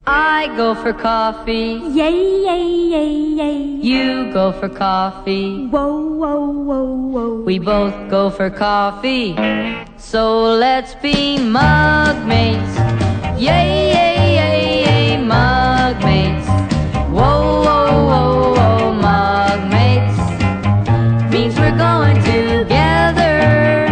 I go for coffee. Yay, yay, yay, yay. You go for coffee. Whoa, whoa, whoa, whoa. We both go for coffee. So let's be mug mates. Yay, yay, yay, yay, mug mates. Whoa, whoa, whoa, whoa, mug mates. Means we're going together.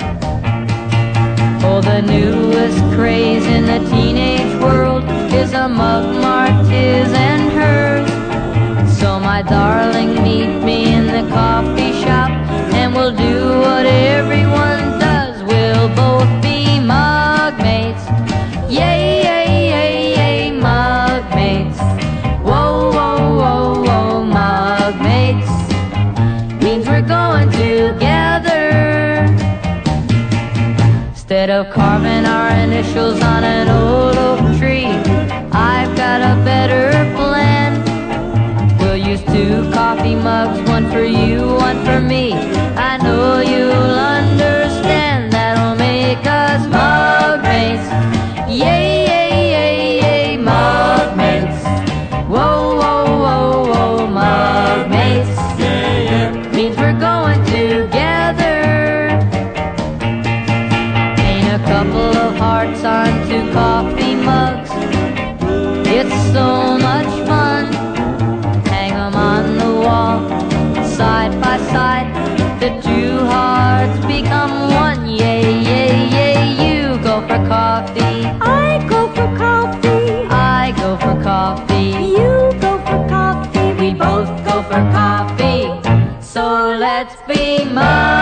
Oh, the newest craze in the teenage world is a mug marked his and hers. So my darling, meet me in the coffee shop, and we'll do what everyone does. We'll both be mug mates. Yay, yay, yay, yay, mug mates. Whoa, whoa, whoa, whoa, mug mates. Means we're going together. Instead of carving our initials on an old oak tree, I've got a better plan. We'll use 2 coffee mugs, one for you, one for me. I know you'll understand. That'll make us mug mates. Yay, yay, yay, yay, mug mates. Whoa, whoa, whoa, whoa, mug mates. Means we're going together. Paint a couple of hearts on 2 coffee mugs. It's so much fun. Hang 'em on the wall, side by side. The 2 hearts become one. Yay, yay, yay. You go for coffee. I go for coffee. I go for coffee. You go for coffee. We both go for coffee. So let's be mug